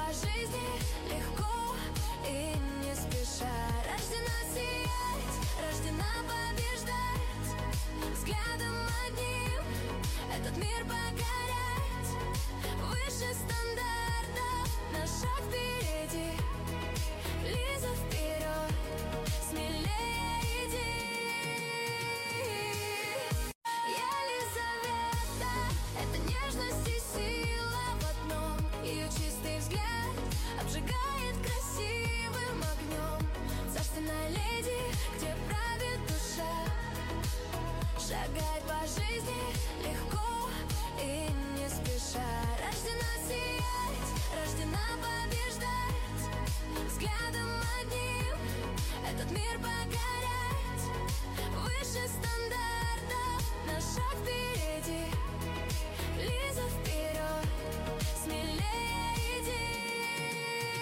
по жизни легко и не спеша. Рождена сиять, рождена побеждать, взглядом одним этот мир покорять, выше стандарт.